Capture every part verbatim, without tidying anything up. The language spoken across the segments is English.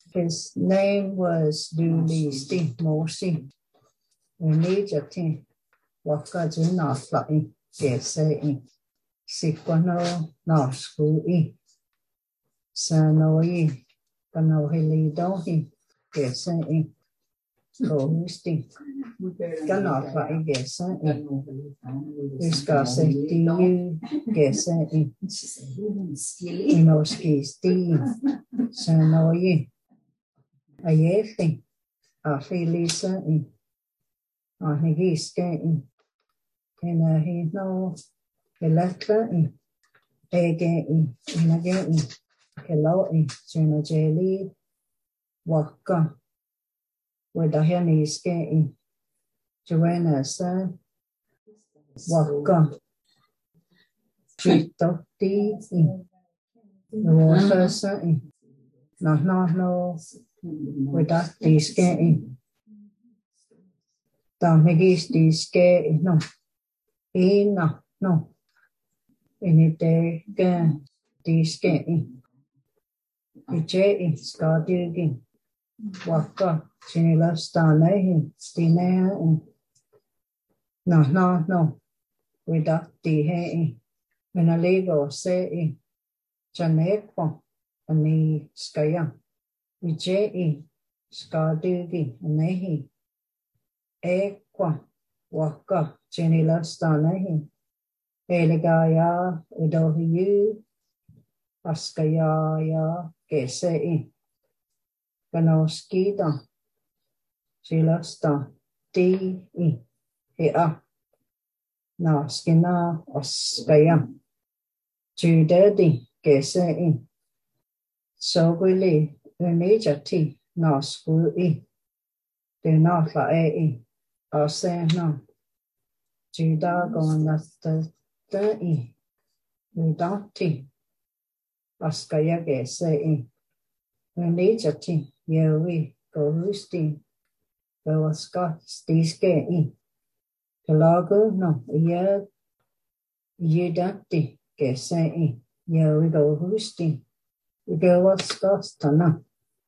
His name was Lulisti Mosi. We need a thing. Waka Juna Flying, yes, saying. Siquano, no school e. Sanoi, Canohili Dohi, yes, saying. Ghosting. Cannot fly, yes, saying. Viscosity, you, yes, saying. Inoski, Steve, Sanoi. A yelling, a feeling certain, a he skating, and a he no, a letter, a getting, and a getting, hello, Jenna jelly, walker, with a henny skating, Joanna son, walker, treat of tea, the water certain, no, no, no. Without these skating, don't make these skating, no, in no, no, any day, gan, these skating, the jetting, scar digging, walk up, chinny love star laying, stinner, and no, no, no, without the hay, when a legal say, Janet, and the sky. Ije skadigi nehi ekwa waka chenila stanahi elegaya udohiyu askaya ya kese kanoskida chilasta ti hea na skina askaya judedi kese so really nature tea, no school e. Do not for a or say no. Judah going at the thirty. We don't tea. Askayage say when nature tea, yeah, we go roosting. Go a Scott, these gay in. Pelago, no, yeah, you don't tea, get say yeah, we go roosting. We go a Scott, no.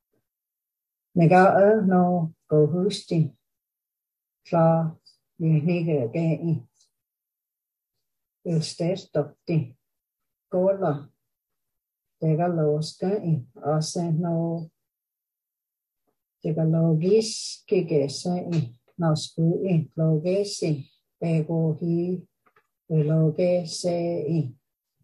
Nega no go hoosting. Fla, you nigger again. You stay stop the gola. They got low skirting. I say no. They got low geese, kigger saying. No school in, low gacy. They go he, we low gay say.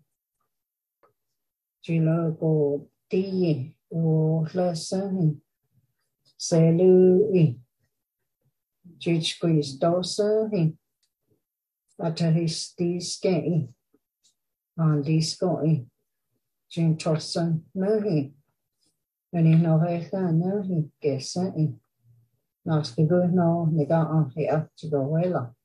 Chilo go tea, or less saying. Salut, Judge Christosa, he utter his disgay on disco, Jim Tosson, no, he, when he no hair, no, he gets it. Not the good, no, they got on here to go well.